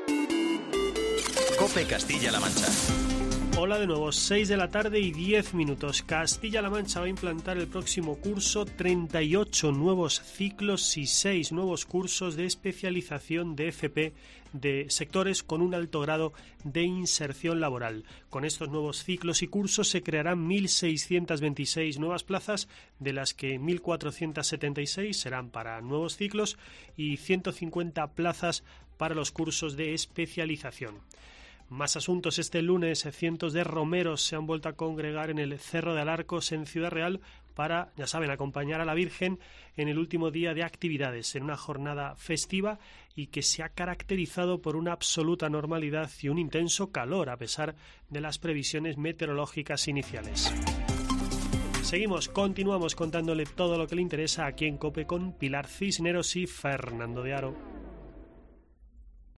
COPE Castilla-La Mancha. Hola de nuevo, 6 de la tarde y 10 minutos. Castilla-La Mancha va a implantar el próximo curso 38 nuevos ciclos y 6 nuevos cursos de especialización de FP de sectores con un alto grado de inserción laboral. Con estos nuevos ciclos y cursos se crearán 1.626 nuevas plazas, de las que 1.476 serán para nuevos ciclos y 150 plazas para los cursos de especialización. Más asuntos. Este lunes, cientos de romeros se han vuelto a congregar en el Cerro de Alarcos en Ciudad Real para, ya saben, acompañar a la Virgen en el último día de actividades, en una jornada festiva y que se ha caracterizado por una absoluta normalidad y un intenso calor, a pesar de las previsiones meteorológicas iniciales. Continuamos contándole todo lo que le interesa aquí en COPE con Pilar Cisneros y Fernando de Aro.